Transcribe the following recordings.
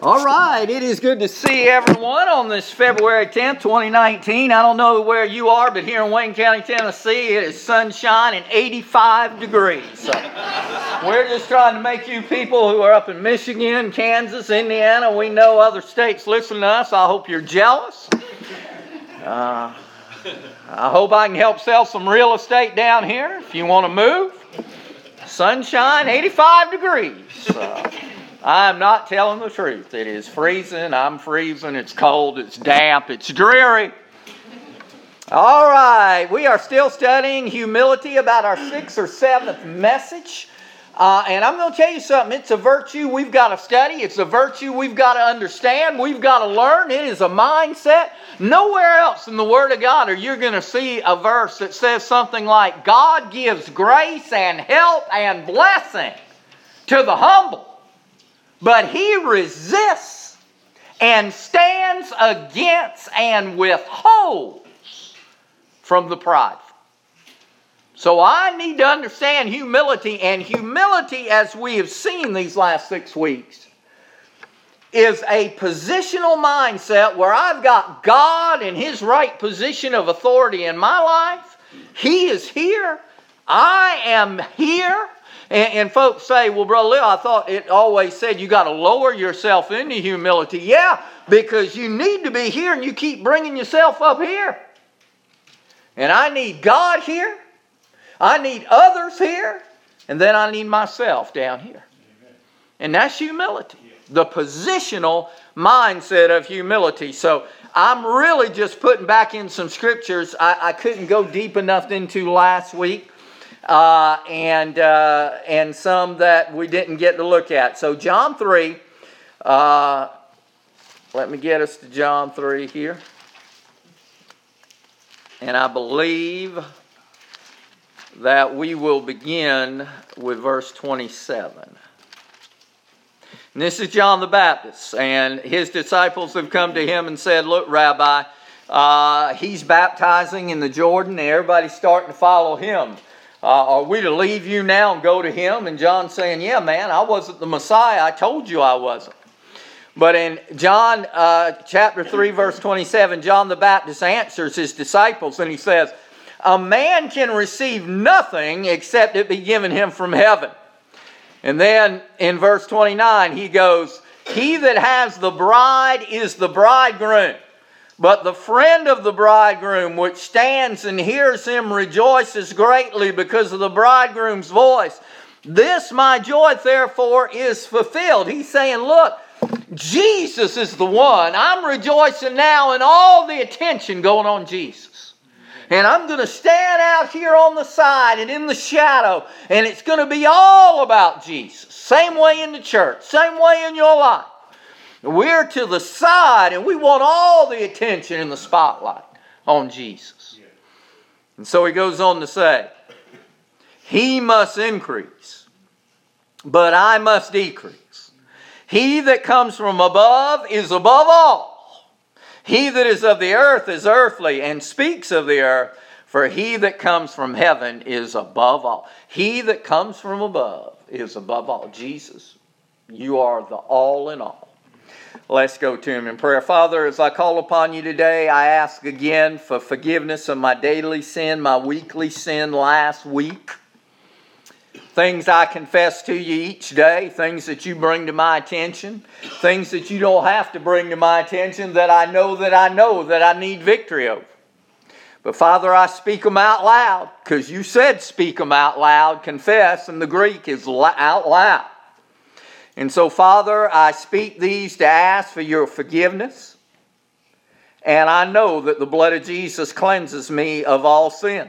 All right, it is good to see everyone on this February 10th, 2019. I don't know where you are, but here in Wayne County, Tennessee, it is sunshine and 85 degrees. So we're just trying to make you people who are up in Michigan, Kansas, Indiana, we know other states listen to us. I hope you're jealous. I hope I can help sell some real estate down here if you want to move. Sunshine, 85 degrees. I'm not telling the truth. It is freezing. I'm freezing. It's cold. It's damp. It's dreary. All right. We are still studying humility, about our 6th or 7th message. And I'm going to tell you something. It's a virtue we've got to study. It's a virtue we've got to understand. We've got to learn. It is a mindset. Nowhere else in the Word of God are you going to see a verse that says something like, God gives grace and help and blessing to the humble, but He resists and stands against and withholds from the prideful. So I need to understand humility, and humility, as we have seen these last 6 weeks, is a positional mindset where I've got God in His right position of authority in my life. He is here. I am here. And folks say, well, Brother Lil, I thought it always said you got to lower yourself into humility. Yeah, because you need to be here and you keep bringing yourself up here. And I need God here. I need others here. And then I need myself down here. And that's humility. The positional mindset of humility. So I'm really just putting back in some scriptures I couldn't go deep enough into last week. And some that we didn't get to look at. So John 3, let me get us to John 3 here. And I believe that we will begin with verse 27. And this is John the Baptist, and his disciples have come to him and said, look, Rabbi, he's baptizing in the Jordan, and everybody's starting to follow him. Are we to leave you now and go to him? And John's saying, yeah, man, I wasn't the Messiah. I told you I wasn't. But in John chapter 3, verse 27, John the Baptist answers his disciples, and he says, a man can receive nothing except it be given him from heaven. And then in verse 29, he goes, he that has the bride is the bridegroom. But the friend of the bridegroom, which stands and hears him, rejoices greatly because of the bridegroom's voice. This my joy, therefore, is fulfilled. He's saying, look, Jesus is the one. I'm rejoicing now in all the attention going on Jesus. And I'm going to stand out here on the side and in the shadow, and it's going to be all about Jesus. Same way in the church, same way in your life. We're to the side, and we want all the attention in the spotlight on Jesus. And so he goes on to say, he must increase, but I must decrease. He that comes from above is above all. He that is of the earth is earthly and speaks of the earth, for he that comes from heaven is above all. He that comes from above is above all. Jesus, you are the all in all. Let's go to him in prayer. Father, as I call upon you today, I ask again for forgiveness of my daily sin, my weekly sin last week. Things I confess to you each day, things that you bring to my attention, things that you don't have to bring to my attention that I know that I need victory over. But Father, I speak them out loud because you said speak them out loud, confess, and the Greek is out loud. And so, Father, I speak these to ask for your forgiveness. And I know that the blood of Jesus cleanses me of all sin.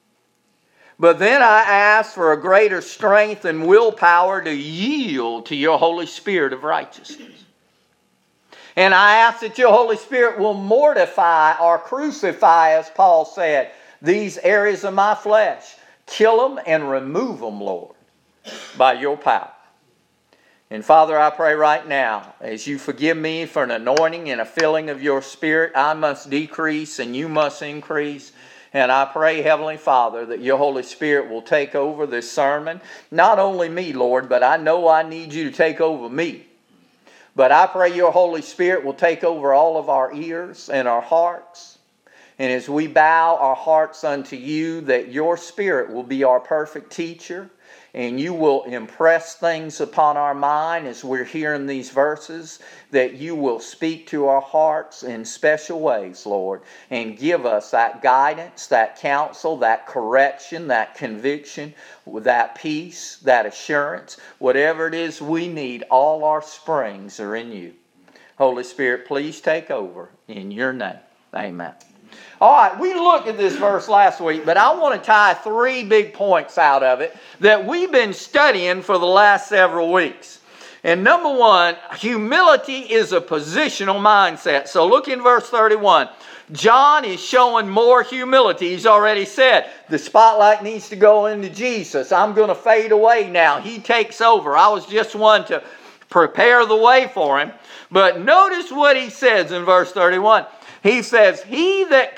But then I ask for a greater strength and willpower to yield to your Holy Spirit of righteousness. And I ask that your Holy Spirit will mortify or crucify, as Paul said, these areas of my flesh. Kill them and remove them, Lord, by your power. And Father, I pray right now, as you forgive me for an anointing and a filling of your Spirit, I must decrease and you must increase. And I pray, Heavenly Father, that your Holy Spirit will take over this sermon. Not only me, Lord, but I know I need you to take over me. But I pray your Holy Spirit will take over all of our ears and our hearts. And as we bow our hearts unto you, that your Spirit will be our perfect teacher. And you will impress things upon our mind as we're hearing these verses, that you will speak to our hearts in special ways, Lord, and give us that guidance, that counsel, that correction, that conviction, that peace, that assurance. Whatever it is we need, all our springs are in you. Holy Spirit, please take over in your name. Amen. All right, we looked at this verse last week, but I want to tie 3 big points out of it that we've been studying for the last several weeks. And number 1, humility is a positional mindset. So look in verse 31. John is showing more humility. He's already said the spotlight needs to go into Jesus. I'm going to fade away now. He takes over. I was just one to prepare the way for him. But notice what he says in verse 31. He says, he that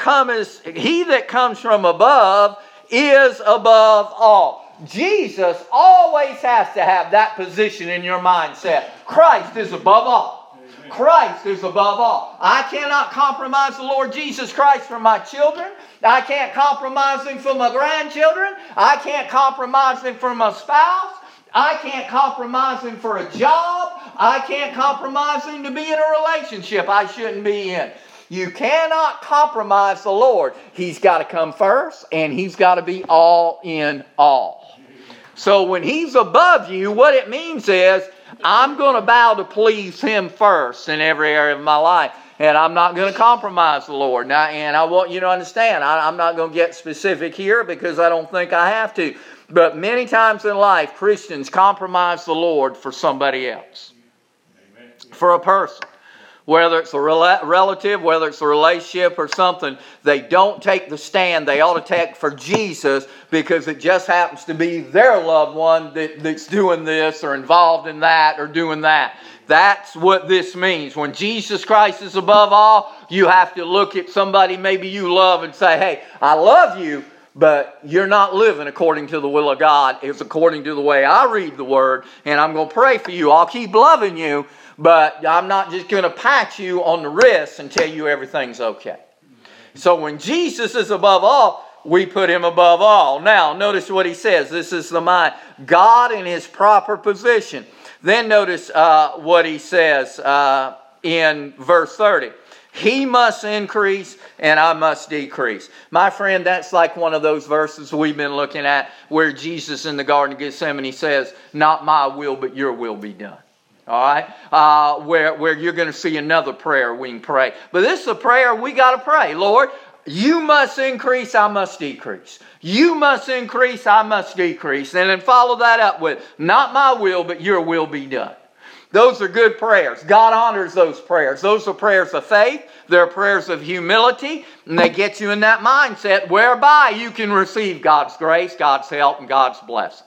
comes from above is above all. Jesus always has to have that position in your mindset. Christ is above all. Christ is above all. I cannot compromise the Lord Jesus Christ for my children. I can't compromise Him for my grandchildren. I can't compromise Him for my spouse. I can't compromise Him for a job. I can't compromise Him to be in a relationship I shouldn't be in. You cannot compromise the Lord. He's got to come first, and He's got to be all in all. So when He's above you, what it means is, I'm going to bow to please Him first in every area of my life. And I'm not going to compromise the Lord. Now, and I want you to understand, I'm not going to get specific here because I don't think I have to. But many times in life, Christians compromise the Lord for somebody else. Amen. For a person. Whether it's a relative, whether it's a relationship or something, they don't take the stand they ought to take for Jesus because it just happens to be their loved one that's doing this or involved in that or doing that. That's what this means. When Jesus Christ is above all, you have to look at somebody maybe you love and say, hey, I love you, but you're not living according to the will of God. It's according to the way I read the Word, and I'm going to pray for you. I'll keep loving you. But I'm not just going to pat you on the wrist and tell you everything's okay. So when Jesus is above all, we put Him above all. Now, notice what He says. This is the mind. God in His proper position. Then notice what He says in verse 30. He must increase and I must decrease. My friend, that's like one of those verses we've been looking at where Jesus in the Garden of Gethsemane says, not my will, but your will be done. All right, where you're going to see another prayer we can pray. But this is a prayer we got to pray. Lord, you must increase, I must decrease. You must increase, I must decrease. And then follow that up with, not my will, but your will be done. Those are good prayers. God honors those prayers. Those are prayers of faith. They're prayers of humility. And they get you in that mindset whereby you can receive God's grace, God's help, and God's blessings.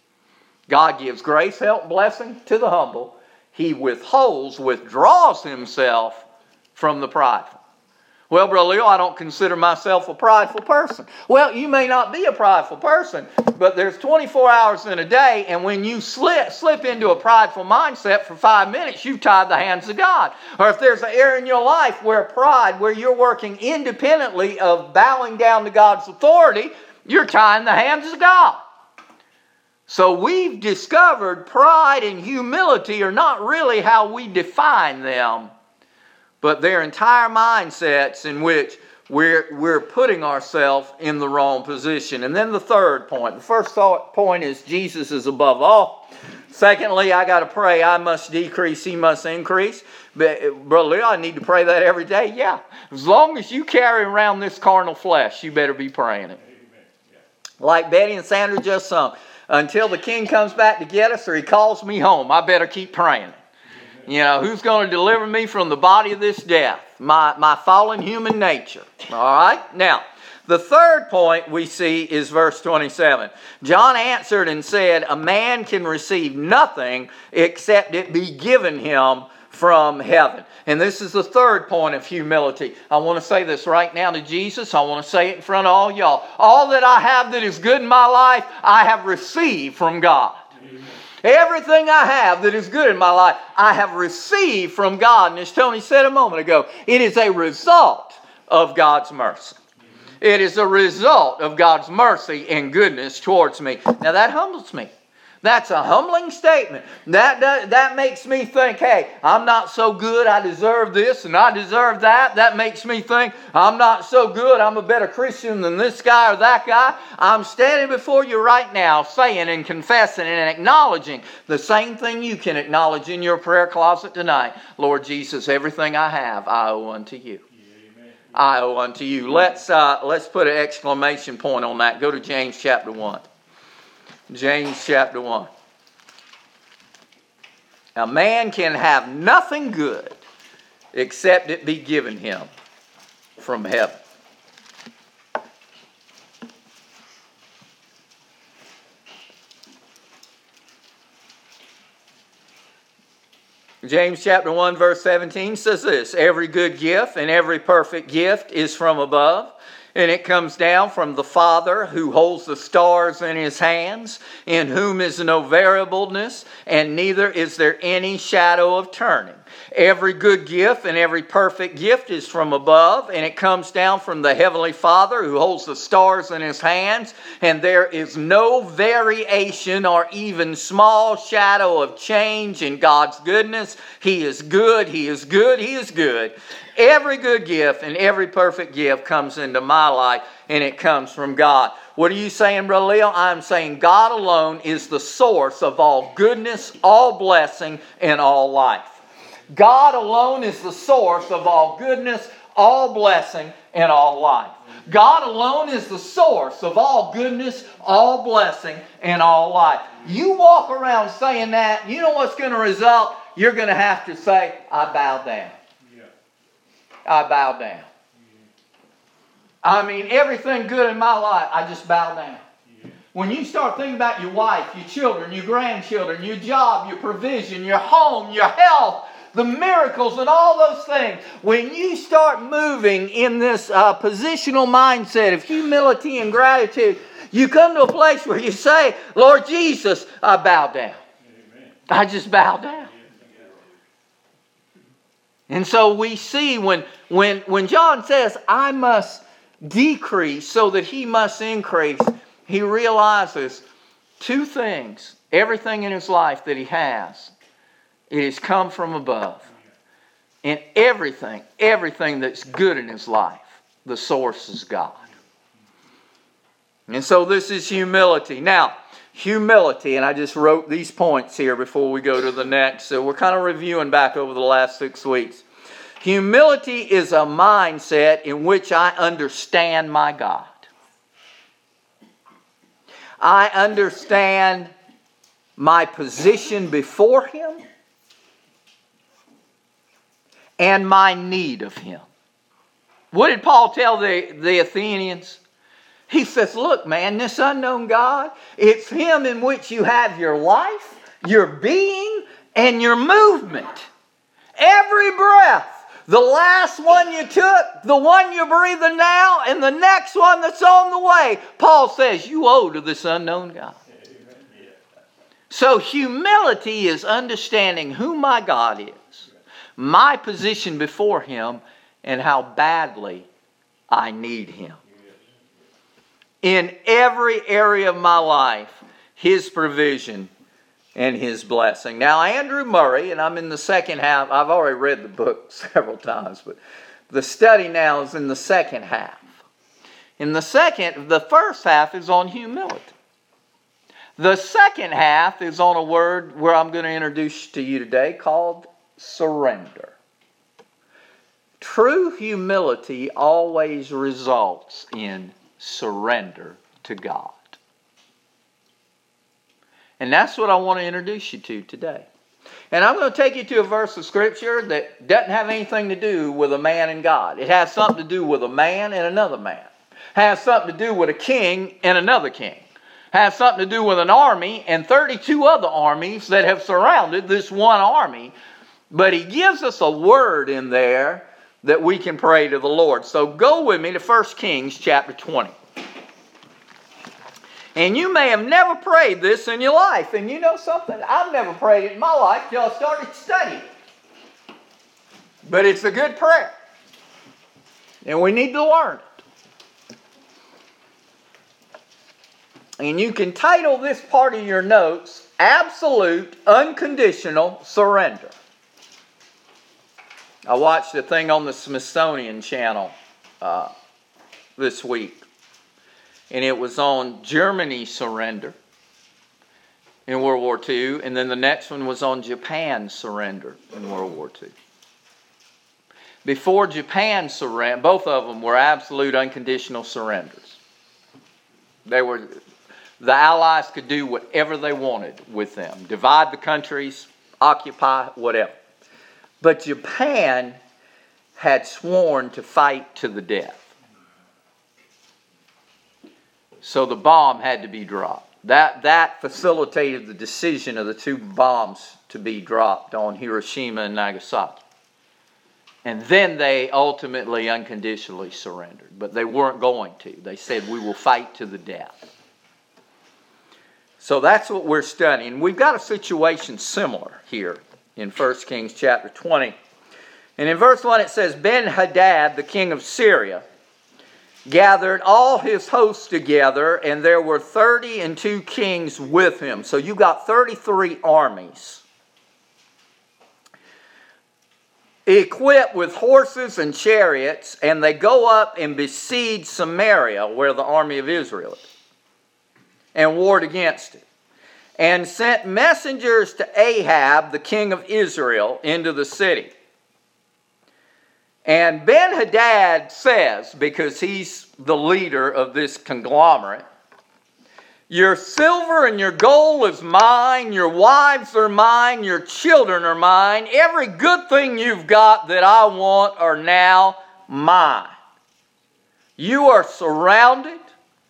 God gives grace, help, blessing to the humble. He withdraws Himself from the prideful. Well, Brother Leo, I don't consider myself a prideful person. Well, you may not be a prideful person, but there's 24 hours in a day, and when you slip into a prideful mindset for 5 minutes, you've tied the hands of God. Or if there's an area in your life where you're working independently of bowing down to God's authority, you're tying the hands of God. So we've discovered pride and humility are not really how we define them, but they're entire mindsets in which we're putting ourselves in the wrong position. And then the third point. The first point is Jesus is above all. Secondly, I got to pray, I must decrease, He must increase. But, Brother Leo, I need to pray that every day? Yeah. As long as you carry around this carnal flesh, you better be praying it. Like Betty and Sandra just sung. Until the King comes back to get us or He calls me home, I better keep praying. You know, who's going to deliver me from the body of this death? My fallen human nature. All right? Now, the third point we see is verse 27. John answered and said, a man can receive nothing except it be given him from heaven. And this is the third point of humility. I want to say this right now to Jesus. I want to say it in front of all y'all. All that I have that is good in my life, I have received from God. Amen. Everything I have that is good in my life, I have received from God. And as Tony said a moment ago, it is a result of God's mercy. It is a result of God's mercy and goodness towards me. Now that humbles me. That's a humbling statement. That makes me think, hey, I'm not so good, I deserve this and I deserve that. That makes me think, I'm not so good, I'm a better Christian than this guy or that guy. I'm standing before you right now saying and confessing and acknowledging the same thing you can acknowledge in your prayer closet tonight. Lord Jesus, everything I have, I owe unto you. I owe unto you. Let's put an exclamation point on that. Go to James chapter 1. James chapter 1. A man can have nothing good except it be given him from heaven. James chapter 1 verse 17 says this, every good gift and every perfect gift is from above, and it comes down from the Father who holds the stars in his hands, in whom is no variableness, and neither is there any shadow of turning. Every good gift and every perfect gift is from above, and it comes down from the Heavenly Father who holds the stars in his hands, and there is no variation or even small shadow of change in God's goodness. He is good, He is good, He is good. Every good gift and every perfect gift comes into my life, and it comes from God. What are you saying, Brother Leo? I'm saying God alone is the source of all goodness, all blessing, and all life. God alone is the source of all goodness, all blessing, and all life. God alone is the source of all goodness, all blessing, and all life. You walk around saying that, you know what's going to result? You're going to have to say, I bow down. I bow down. I mean, everything good in my life, I just bow down. When you start thinking about your wife, your children, your grandchildren, your job, your provision, your home, your health, the miracles and all those things, when you start moving in this positional mindset of humility and gratitude, you come to a place where you say, Lord Jesus, I bow down. Amen. I just bow down. And so we see when John says, I must decrease so that He must increase, he realizes two things. Everything in his life that he has, it has come from above. And everything that's good in his life, the source is God. And so this is humility. Now, humility, and I just wrote these points here before we go to the next. So we're kind of reviewing back over the last 6 weeks. Humility is a mindset in which I understand my God. I understand my position before Him and my need of Him. What did Paul tell the Athenians? He says, look, man, this unknown God, it's Him in which you have your life, your being, and your movement. Every breath. The last one you took, the one you're breathing now, and the next one that's on the way. Paul says you owe to this unknown God. So humility is understanding who my God is, my position before Him, and how badly I need Him. In every area of my life, His provision and His blessing. Now, Andrew Murray, and I'm in the second half. I've already read the book several times, but the study now is in the second half. The first half is on humility. The second half is on a word where I'm going to introduce to you today called surrender. True humility always results in surrender to God. And that's what I want to introduce you to today. And I'm going to take you to a verse of Scripture that doesn't have anything to do with a man and God. It has something to do with a man and another man. It has something to do with a king and another king. It has something to do with an army and 32 other armies that have surrounded this one army. But he gives us a word in there that we can pray to the Lord. So go with me to 1 Kings chapter 20. And you may have never prayed this in your life. And you know something? I've never prayed it in my life till I started studying. But it's a good prayer. And we need to learn it. And you can title this part of your notes, Absolute Unconditional Surrender. I watched a thing on the Smithsonian Channel this week. And it was on Germany's surrender in World War II. And then the next one was on Japan's surrender in World War II. Before Japan surrendered, both of them were absolute unconditional surrenders. The Allies could do whatever they wanted with them. Divide the countries, occupy, whatever. But Japan had sworn to fight to the death. So the bomb had to be dropped. That facilitated the decision of the two bombs to be dropped on Hiroshima and Nagasaki. And then they ultimately unconditionally surrendered. But they weren't going to. They said, we will fight to the death. So that's what we're studying. We've got a situation similar here in 1 Kings chapter 20. And in verse 1 it says, Ben-Hadad, the king of Syria, gathered all his hosts together, and there were 32 kings with him. So you got 33 armies, equipped with horses and chariots, and they go up and besiege Samaria, where the army of Israel is, and warred against it, and sent messengers to Ahab, the king of Israel, into the city. And Ben-Hadad says, because he's the leader of this conglomerate, your silver and your gold is mine, your wives are mine, your children are mine, every good thing you've got that I want are now mine. You are surrounded.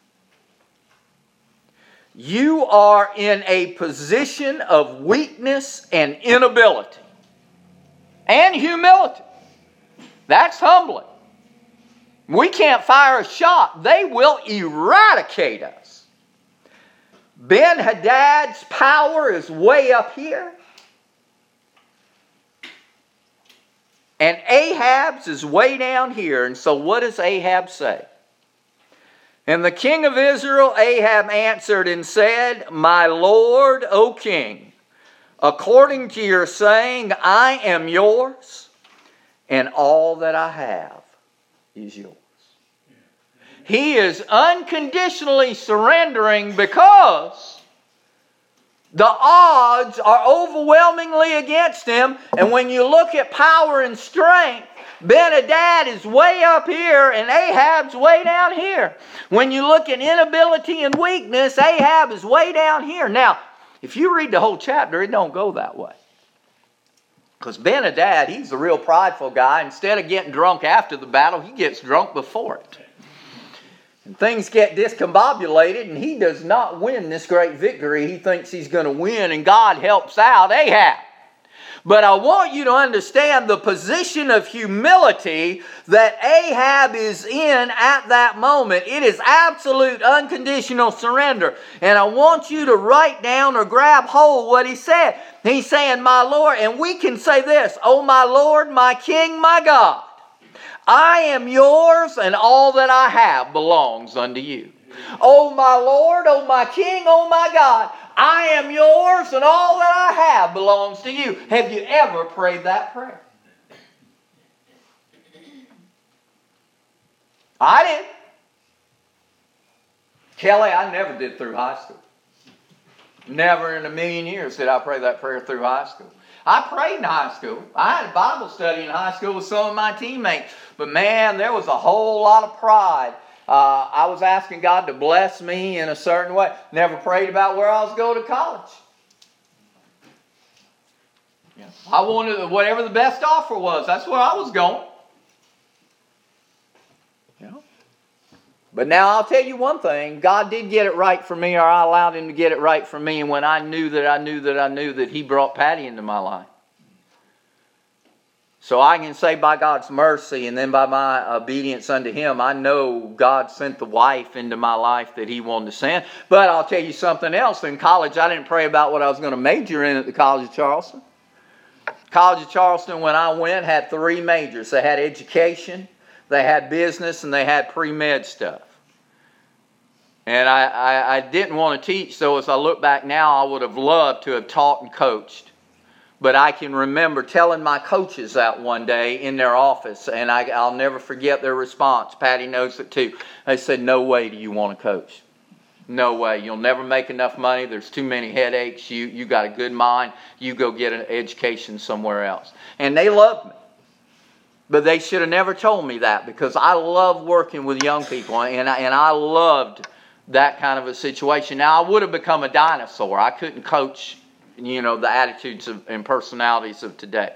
You are in a position of weakness and inability and humility. That's humbling. We can't fire a shot. They will eradicate us. Ben-Hadad's power is way up here. And Ahab's is way down here. And so what does Ahab say? And the king of Israel, Ahab, answered and said, My lord, O king, according to your saying, I am yours, and all that I have is yours. He is unconditionally surrendering because the odds are overwhelmingly against him. And when you look at power and strength, Ben-Hadad is way up here and Ahab's way down here. When you look at inability and weakness, Ahab is way down here. Now, if you read the whole chapter, it don't go that way. Because Ben-Hadad, he's the real prideful guy. Instead of getting drunk after the battle, he gets drunk before it. And things get discombobulated, and he does not win this great victory. He thinks he's going to win, and God helps out Ahab. But I want you to understand the position of humility that Ahab is in at that moment. It is absolute unconditional surrender. And I want you to write down or grab hold what he said. He's saying, my Lord, and we can say this, oh my Lord, my King, my God, I am yours and all that I have belongs unto you. Oh my Lord, oh my King, oh my God, I am yours and all that I have belongs to you. Have you ever prayed that prayer? I did. Kelly, I never did through high school. Never in a million years did I pray that prayer through high school. I prayed in high school. I had a Bible study in high school with some of my teammates. But man, there was a whole lot of pride. I was asking God to bless me in a certain way. Never prayed about where I was going to college. I wanted whatever the best offer was. That's where I was going. But now I'll tell you one thing. God did get it right for me, or I allowed Him to get it right for me. And when I knew that He brought Patty into my life. So I can say by God's mercy and then by my obedience unto Him, I know God sent the wife into my life that He wanted to send. But I'll tell you something else. In college, I didn't pray about what I was going to major in at the College of Charleston. College of Charleston, when I went, had 3 majors. They had education, they had business, and they had pre-med stuff. And I didn't want to teach, so as I look back now, I would have loved to have taught and coached. But I can remember telling my coaches that one day in their office, and I'll never forget their response. Patty knows it too. They said, "No way do you want to coach. No way. You'll never make enough money. There's too many headaches. You got a good mind. You go get an education somewhere else." And they loved me. But they should have never told me that, because I love working with young people, and I loved that kind of a situation. Now, I would have become a dinosaur. I couldn't coach, the attitudes and personalities of today.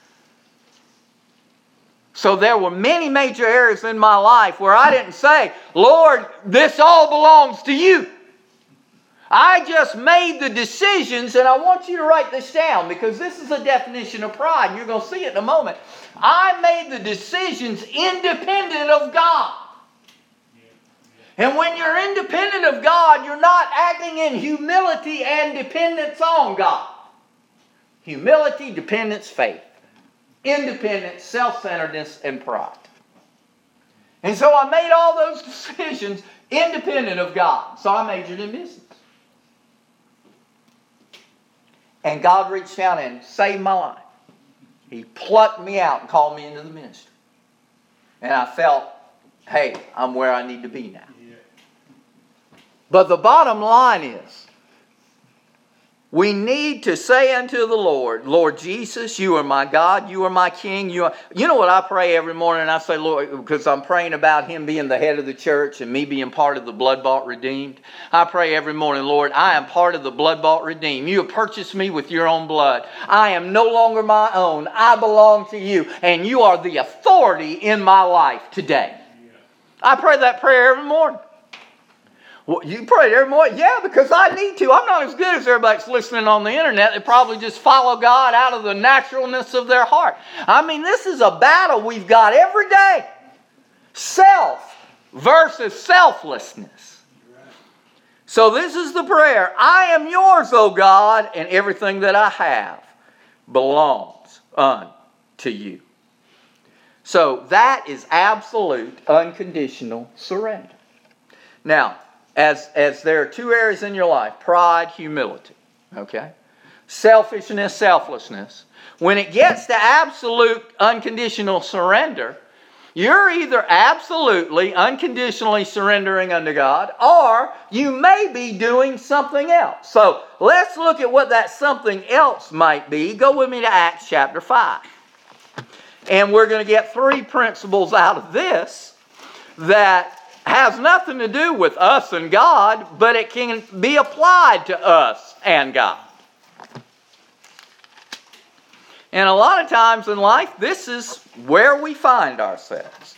So there were many major areas in my life where I didn't say, "Lord, this all belongs to you." I just made the decisions, and I want you to write this down, because this is a definition of pride, and you're going to see it in a moment. I made the decisions independent of God. And when you're independent of God, you're not acting in humility and dependence on God. Humility, dependence, faith. Independence, self-centeredness, and pride. And so I made all those decisions independent of God. So I majored in business. And God reached down and saved my life. He plucked me out and called me into the ministry. And I felt, hey, I'm where I need to be now. But the bottom line is, we need to say unto the Lord, "Lord Jesus, you are my God, you are my King." You know what I pray every morning? I say, Lord, because I'm praying about Him being the head of the church and me being part of the blood-bought redeemed. I pray every morning, "Lord, I am part of the blood-bought redeemed. You have purchased me with your own blood. I am no longer my own. I belong to you, and you are the authority in my life today." I pray that prayer every morning. Well, you pray every morning? Yeah, because I need to. I'm not as good as everybody that's listening on the internet. They probably just follow God out of the naturalness of their heart. I mean, this is a battle we've got every day. Self versus selflessness. So this is the prayer. "I am yours, O God, and everything that I have belongs unto you." So that is absolute, unconditional surrender. Now, as there are 2 areas in your life, pride, humility, okay? Selfishness, selflessness. When it gets to absolute, unconditional surrender, you're either absolutely, unconditionally surrendering unto God, or you may be doing something else. So let's look at what that something else might be. Go with me to Acts chapter 5. And we're going to get 3 principles out of this that has nothing to do with us and God, but it can be applied to us and God. And a lot of times in life, this is where we find ourselves.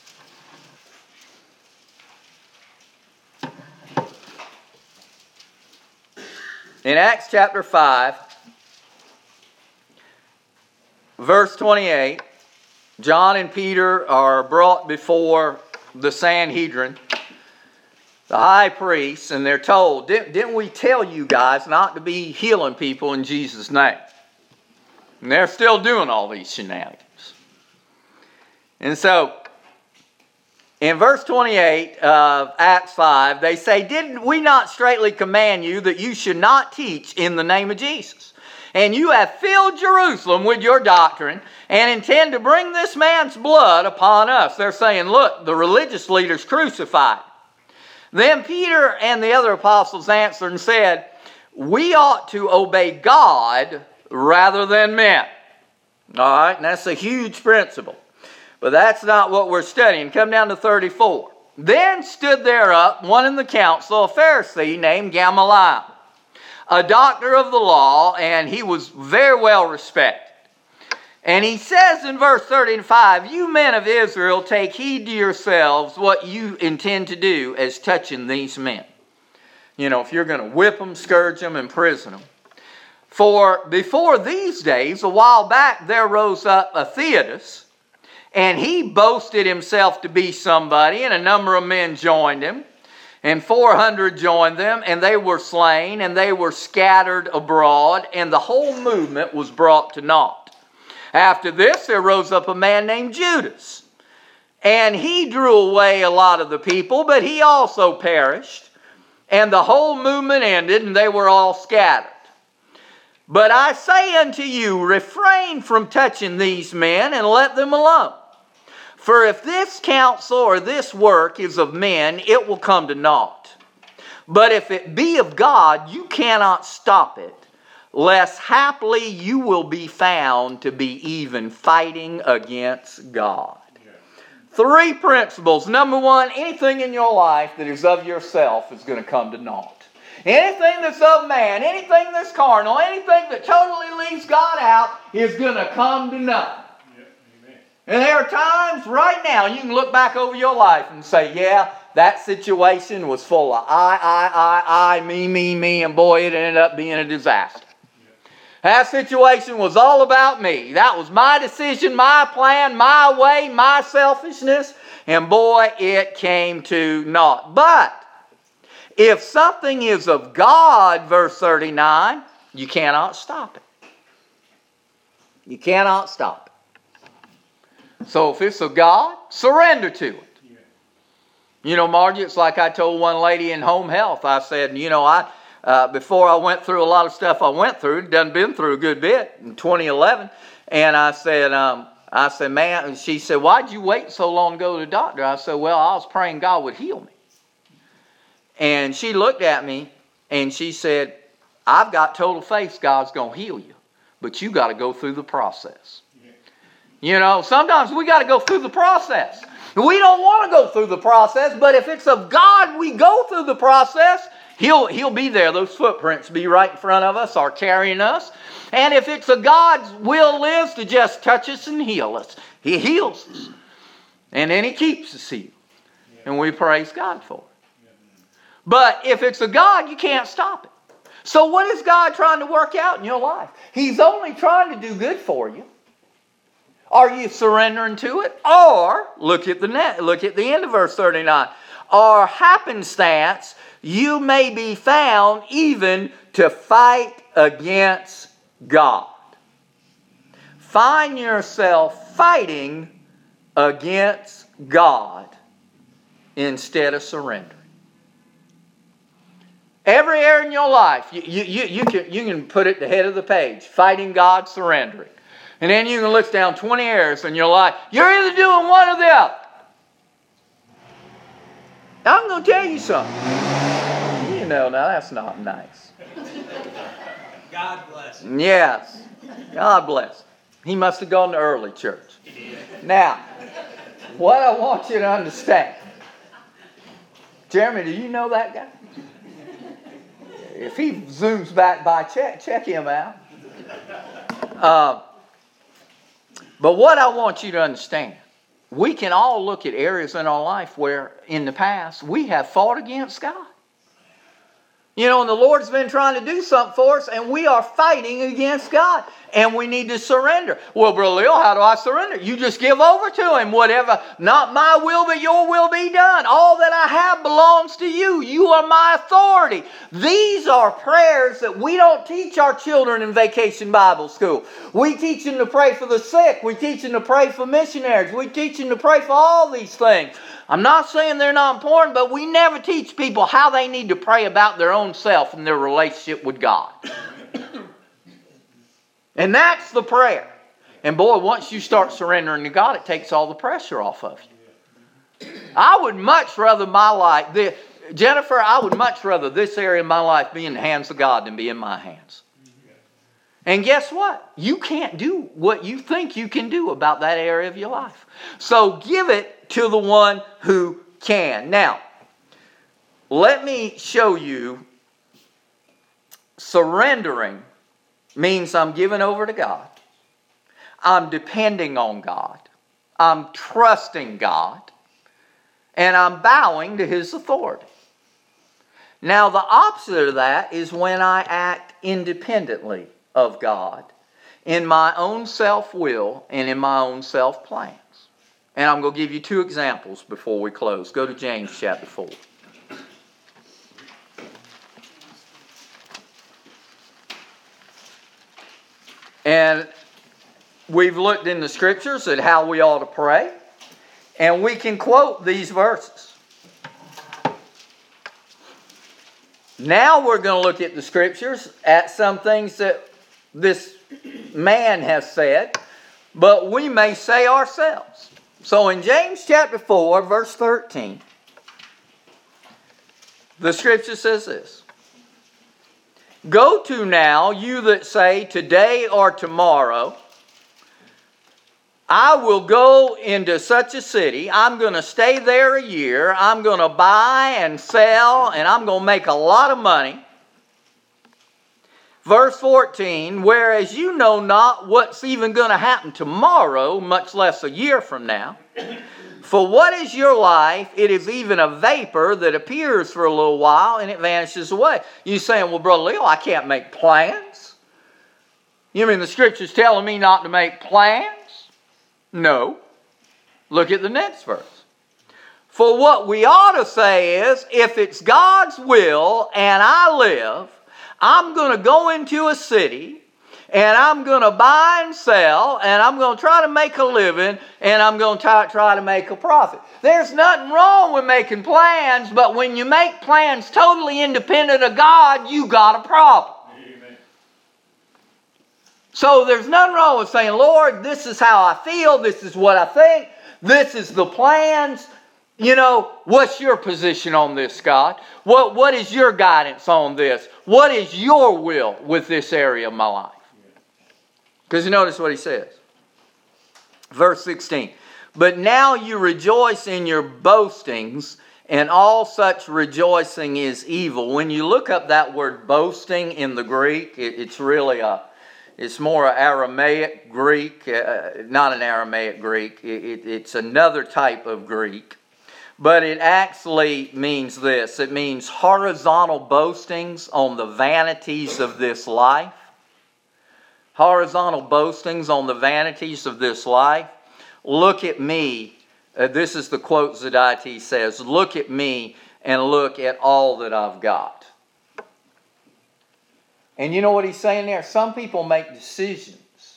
In Acts chapter 5, verse 28, John and Peter are brought before the Sanhedrin, the high priest, and they're told, didn't we tell you guys not to be healing people in Jesus' name? And they're still doing all these shenanigans. And so, in verse 28 of Acts 5, they say, "Did we not straitly command you that you should not teach in the name of Jesus? And you have filled Jerusalem with your doctrine and intend to bring this man's blood upon us." They're saying, look, the religious leaders crucified. Then Peter and the other apostles answered and said, "We ought to obey God rather than men." All right, and that's a huge principle. But that's not what we're studying. Come down to 34. "Then stood there up one in the council, a Pharisee named Gamaliel, a doctor of the law, and he was very well respected. And he says in verse 35, "You men of Israel, take heed to yourselves what you intend to do as touching these men." If you're going to whip them, scourge them, imprison them. For before these days, a while back, there rose up a Theudas, and he boasted himself to be somebody, and a number of men joined him, and 400 joined them, and they were slain, and they were scattered abroad, and the whole movement was brought to naught. After this, there rose up a man named Judas, and he drew away a lot of the people, but he also perished, and the whole movement ended, and they were all scattered. But I say unto you, refrain from touching these men, and let them alone. For if this counsel or this work is of men, it will come to naught. But if it be of God, you cannot stop it, lest haply you will be found to be even fighting against God. Three principles. Number one, anything in your life that is of yourself is going to come to naught. Anything that's of man, anything that's carnal, anything that totally leaves God out is going to come to nothing. And there are times right now you can look back over your life and say, yeah, that situation was full of I, me, and boy, it ended up being a disaster. That situation was all about me. That was my decision, my plan, my way, my selfishness, and boy, it came to naught. But if something is of God, verse 39, you cannot stop it. You cannot stop it. So if it's of God, surrender to it. You know, Margie, it's like I told one lady in home health. I said, before I went through a lot of stuff I went through, done been through a good bit in 2011, and I said, man, and she said, why'd you wait so long to go to the doctor? I said, well, I was praying God would heal me. And she looked at me and she said, I've got total faith God's going to heal you, but you got to go through the process. You know, sometimes we got to go through the process. We don't want to go through the process, but if it's of God, we go through the process. He'll be there. Those footprints be right in front of us or carrying us. And if it's of God's will is to just touch us and heal us, He heals us. And then He keeps us healed. And we praise God for it. But if it's of God, you can't stop it. So what is God trying to work out in your life? He's only trying to do good for you. Are you surrendering to it? Or, look at the end of verse 39. Or happenstance, you may be found even to fight against God. Find yourself fighting against God instead of surrendering. Every area in your life, you can put it at the head of the page. Fighting God, surrendering. And then you can list down 20 areas in your life. You're either doing one or the other. I'm going to tell you something. You know, now that's not nice. God bless. Yes. God bless. He must have gone to early church. Now, what I want you to understand. Jeremy, do you know that guy? If he zooms back by, check him out. But what I want you to understand, we can all look at areas in our life where in the past we have fought against God. You know, and the Lord's been trying to do something for us, and we are fighting against God. And we need to surrender. Well, Brother Lil, how do I surrender? You just give over to Him. Whatever, not my will, but your will be done. All that I have belongs to you. You are my authority. These are prayers that we don't teach our children in Vacation Bible School. We teach them to pray for the sick. We teach them to pray for missionaries. We teach them to pray for all these things. I'm not saying they're not important, but we never teach people how they need to pray about their own self and their relationship with God. And that's the prayer. And boy, once you start surrendering to God, it takes all the pressure off of you. I would much rather Jennifer, I would much rather this area of my life be in the hands of God than be in my hands. And guess what? You can't do what you think you can do about that area of your life. So give it to the one who can. Now, let me show you surrendering means I'm giving over to God. I'm depending on God. I'm trusting God. And I'm bowing to His authority. Now, the opposite of that is when I act independently of God in my own self-will and in my own self-plans. And I'm going to give you two examples before we close. Go to James chapter 4. And we've looked in the scriptures at how we ought to pray. And we can quote these verses. Now we're going to look at the scriptures, at some things that this man has said, but we may say ourselves. So in James chapter 4, verse 13, the scripture says this. Go to now, you that say today or tomorrow, I will go into such a city, I'm going to stay there a year, I'm going to buy and sell, and I'm going to make a lot of money. Verse 14, whereas you know not what's even going to happen tomorrow, much less a year from now. For what is your life? It is even a vapor that appears for a little while and it vanishes away. You saying, well, Brother Leo, I can't make plans. You mean the scripture's telling me not to make plans? No. Look at the next verse. For what we ought to say is, if it's God's will and I live, I'm going to go into a city and I'm going to buy and sell and I'm going to try to make a living and I'm going to try to make a profit. There's nothing wrong with making plans, but when you make plans totally independent of God, you got a problem. So there's nothing wrong with saying, Lord, this is how I feel, this is what I think, this is the plans. You know, what's your position on this, God? What is your guidance on this? What is your will with this area of my life? Because you notice what he says. Verse 16. But now you rejoice in your boastings, and all such rejoicing is evil. When you look up that word boasting in the Greek, it's really it's more Aramaic Greek, not an Aramaic Greek. It's another type of Greek. But it actually means this. It means horizontal boastings on the vanities of this life. Horizontal boastings on the vanities of this life. Look at me. This is the quote Zedati says. Look at me and look at all that I've got. And you know what he's saying there? Some people make decisions.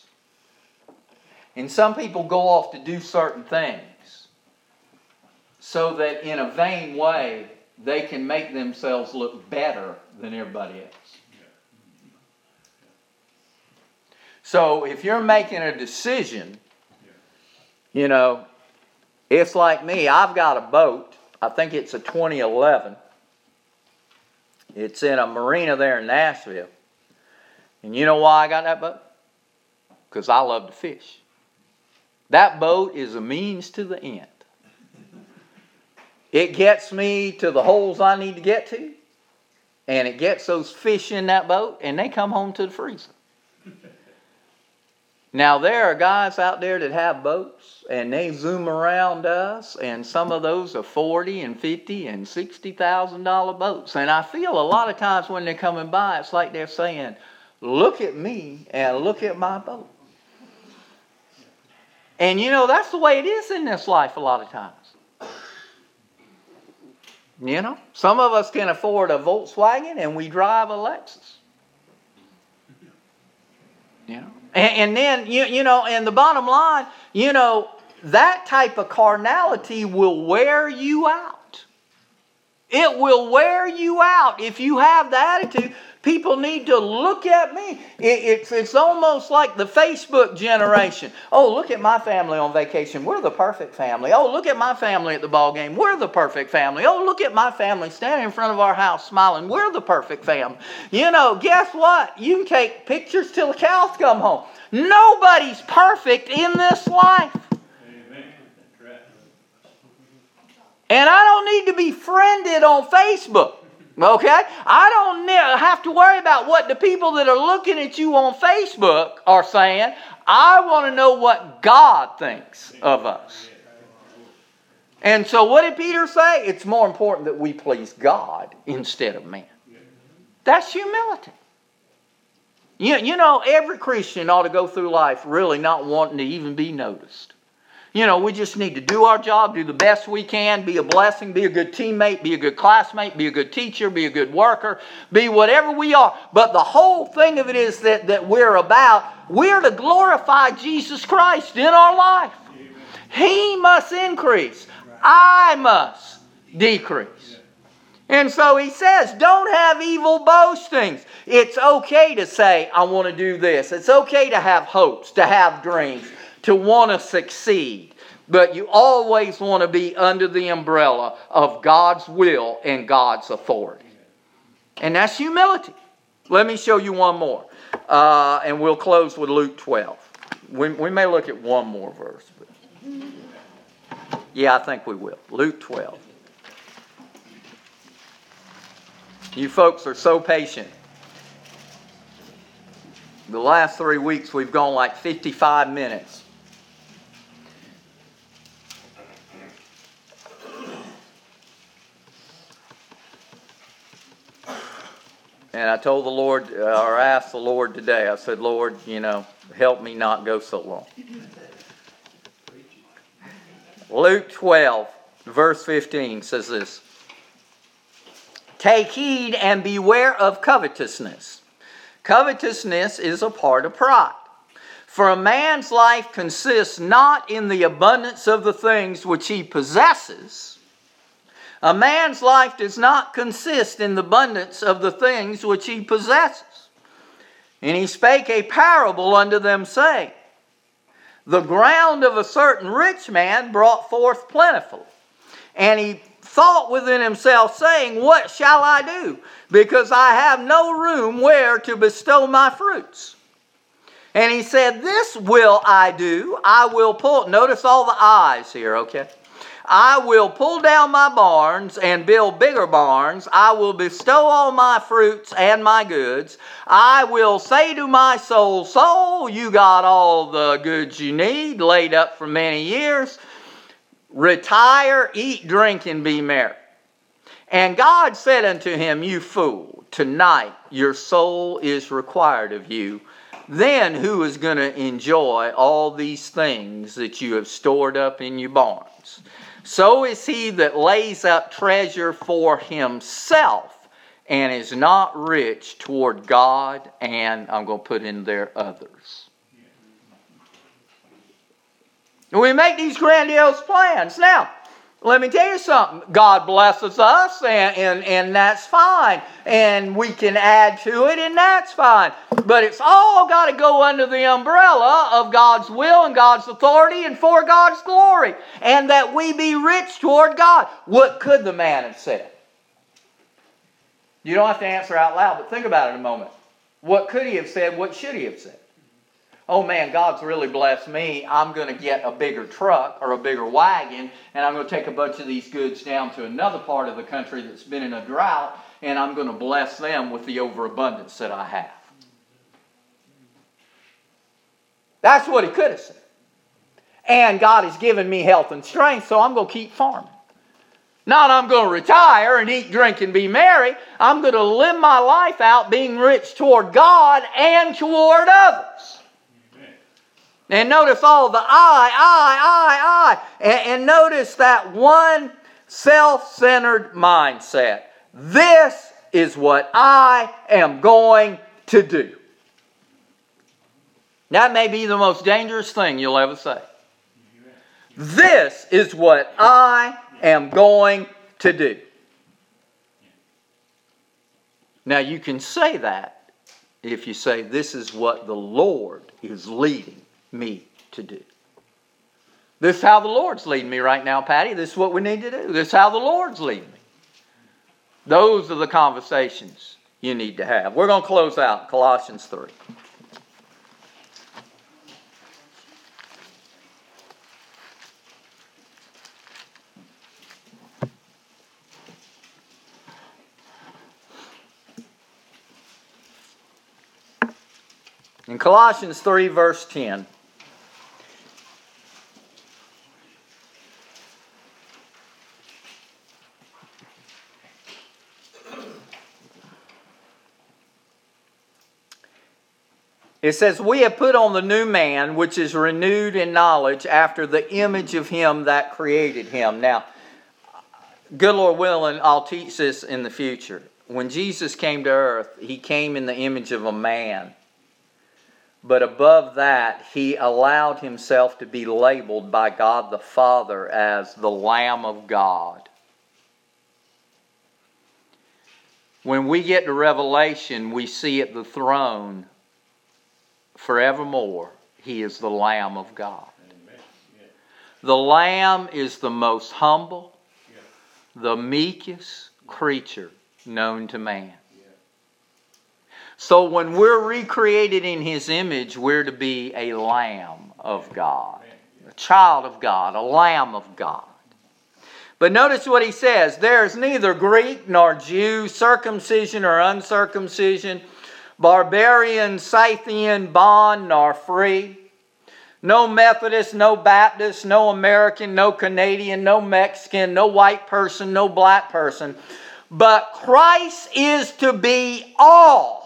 And some people go off to do certain things so that in a vain way they can make themselves look better than everybody else. So if you're making a decision, you know, it's like me. I've got a boat. I think it's a 2011. It's in a marina there in Nashville. And you know why I got that boat? Because I love to fish. That boat is a means to the end. It gets me to the holes I need to get to. And it gets those fish in that boat. And they come home to the freezer. Now there are guys out there that have boats. And they zoom around us. And some of those are $40,000 and $50,000 and $60,000 boats. And I feel a lot of times when they're coming by, it's like they're saying, look at me and look at my boat. And you know, that's the way it is in this life a lot of times. You know, some of us can afford a Volkswagen and we drive a Lexus. You know, and then, you know, and the bottom line, you know, that type of carnality will wear you out. It will wear you out if you have the attitude. People need to look at me. It's almost like the Facebook generation. Oh, look at my family on vacation. We're the perfect family. Oh, look at my family at the ball game. We're the perfect family. Oh, look at my family standing in front of our house smiling. We're the perfect family. You know, guess what? You can take pictures till the cows come home. Nobody's perfect in this life. And I don't need to be friended on Facebook. Okay? I don't have to worry about what the people that are looking at you on Facebook are saying. I want to know what God thinks of us. And so what did Peter say? It's more important that we please God instead of man. That's humility. You know, every Christian ought to go through life really not wanting to even be noticed. You know, we just need to do our job, do the best we can, be a blessing, be a good teammate, be a good classmate, be a good teacher, be a good worker, be whatever we are. But the whole thing of it is that we're to glorify Jesus Christ in our life. He must increase. I must decrease. And so he says, don't have evil boastings. It's okay to say, I want to do this. It's okay to have hopes, to have dreams, to want to succeed. But you always want to be under the umbrella of God's will and God's authority. And that's humility. Let me show you one more. And we'll close with Luke 12. We may look at one more verse. But yeah, I think we will. Luke 12. You folks are so patient. The last 3 weeks we've gone like 55 minutes. And I told the Lord, or asked the Lord today, I said, Lord, help me not go so long. Luke 12, verse 15 says this. Take heed and beware of covetousness. Covetousness is a part of pride. For a man's life consists not in the abundance of the things which he possesses. A man's life does not consist in the abundance of the things which he possesses. And he spake a parable unto them, saying, the ground of a certain rich man brought forth plentifully. And he thought within himself, saying, what shall I do? Because I have no room where to bestow my fruits. And he said, this will I do. I will pull, notice all the I's here, okay? I will pull down my barns and build bigger barns. I will bestow all my fruits and my goods. I will say to my soul, soul, you got all the goods you need, laid up for many years. Retire, eat, drink, and be merry. And God said unto him, you fool, tonight your soul is required of you. Then who is going to enjoy all these things that you have stored up in your barns? So is he that lays up treasure for himself and is not rich toward God, and I'm going to put in there others. We make these grandiose plans. Now, let me tell you something. God blesses us, and that's fine. And we can add to it, and that's fine. But it's all got to go under the umbrella of God's will and God's authority and for God's glory. And that we be rich toward God. What could the man have said? You don't have to answer out loud, but think about it a moment. What could he have said? What should he have said? Oh man, God's really blessed me. I'm going to get a bigger truck or a bigger wagon, and I'm going to take a bunch of these goods down to another part of the country that's been in a drought, and I'm going to bless them with the overabundance that I have. That's what he could have said. And God has given me health and strength, so I'm going to keep farming. Not I'm going to retire and eat, drink, and be merry. I'm going to live my life out being rich toward God and toward others. And notice all the I. And notice that one self-centered mindset. This is what I am going to do. That may be the most dangerous thing you'll ever say. This is what I am going to do. Now you can say that if you say, this is what the Lord is leading me to do. This is how the Lord's leading me right now, Patty. This is what we need to do. This is how the Lord's leading me. Those are the conversations you need to have. We're going to close out Colossians 3. In Colossians 3, verse 10, It says, we have put on the new man, which is renewed in knowledge after the image of him that created him. Now, good Lord willing, I'll teach this in the future. When Jesus came to earth, he came in the image of a man. But above that, he allowed himself to be labeled by God the Father as the Lamb of God. When we get to Revelation, we see at the throne forevermore, he is the Lamb of God. The Lamb is the most humble, the meekest creature known to man. So when we're recreated in his image, we're to be a Lamb of God, a child of God, a Lamb of God. But notice what he says, there is neither Greek nor Jew, circumcision or uncircumcision, barbarian, Scythian, bond nor free. No Methodist, no Baptist, no American, no Canadian, no Mexican, no white person, no black person. But Christ is to be all.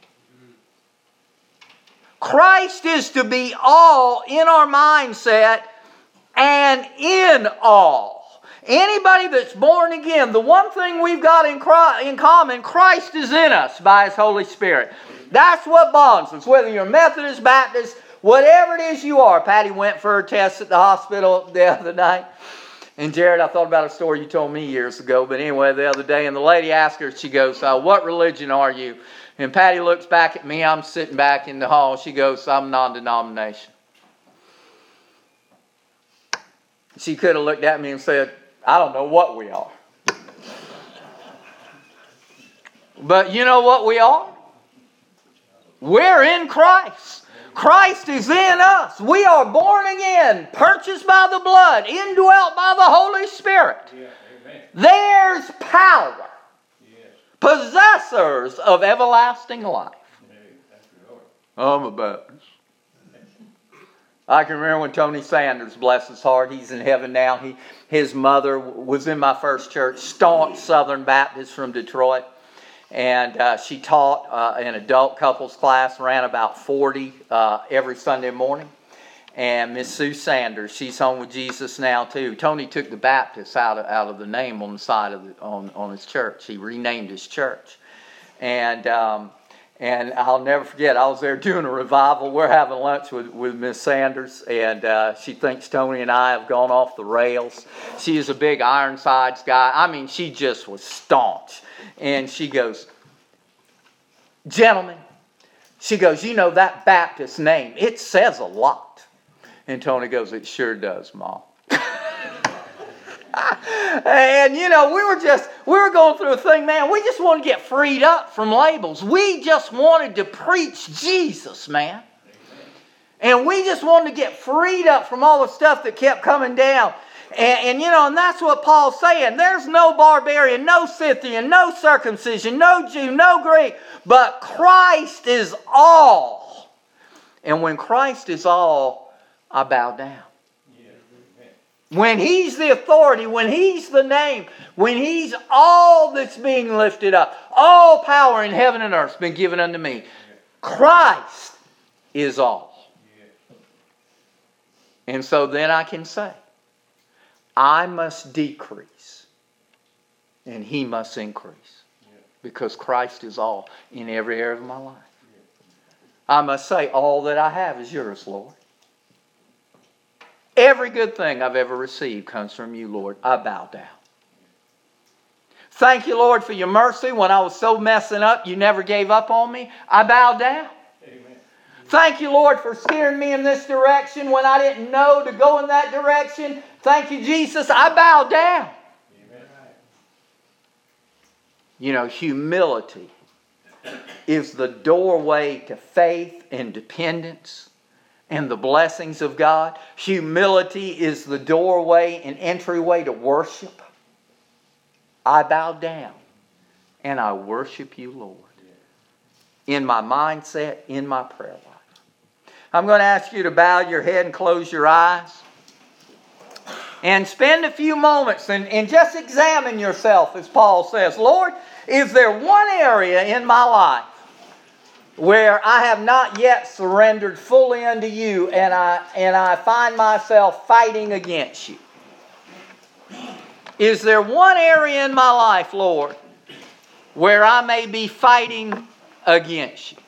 Christ is to be all in our mindset and in all. Anybody that's born again, the one thing we've got in common, Christ is in us by his Holy Spirit. That's what bonds us. Whether you're Methodist, Baptist, whatever it is you are. Patty went for her test at the hospital the other night. And Jared, I thought about a story you told me years ago. But anyway, the other day, and the lady asked her, she goes, what religion are you? And Patty looks back at me. I'm sitting back in the hall. She goes, I'm non-denominational. She could have looked at me and said, I don't know what we are. But you know what we are? We're in Christ. Christ is in us. We are born again, purchased by the blood, indwelt by the Holy Spirit. There's power. Possessors of everlasting life. I'm a Baptist. I can remember when Tony Sanders, bless his heart, he's in heaven now. His mother was in my first church, staunch Southern Baptist from Detroit. And she taught an adult couples class, ran about 40 every Sunday morning. And Miss Sue Sanders, she's home with Jesus now too. Tony took the Baptist out of the name on the side of on his church. He renamed his church, and I'll never forget. I was there doing a revival. We're having lunch with Miss Sanders, and she thinks Tony and I have gone off the rails. She is a big Ironsides guy. I mean, she just was staunch, and she goes, "Gentlemen," she goes, "you know that Baptist name? It says a lot." And Tony goes, "It sure does, Mom." And you know, we were going through a thing, man. We just wanted to get freed up from labels. We just wanted to preach Jesus, man. And we just wanted to get freed up from all the stuff that kept coming down. And you know, and that's what Paul's saying. There's no barbarian, no Scythian, no circumcision, no Jew, no Greek, but Christ is all. And when Christ is all, I bow down. When he's the authority, when he's the name, when he's all that's being lifted up, all power in heaven and earth has been given unto me. Christ is all. And so then I can say, I must decrease and he must increase. Because Christ is all in every area of my life. I must say, all that I have is yours, Lord. Every good thing I've ever received comes from you, Lord. I bow down. Thank you, Lord, for your mercy. When I was so messing up, you never gave up on me. I bow down. Amen. Thank you, Lord, for steering me in this direction when I didn't know to go in that direction. Thank you, Jesus. I bow down. Amen. You know, humility is the doorway to faith and dependence and the blessings of God. Humility is the doorway and entryway to worship. I bow down and I worship you, Lord. In my mindset, in my prayer life. I'm going to ask you to bow your head and close your eyes. And spend a few moments and just examine yourself, as Paul says. Lord, is there one area in my life where I have not yet surrendered fully unto you, and I find myself fighting against you? Is there one area in my life, Lord, where I may be fighting against you?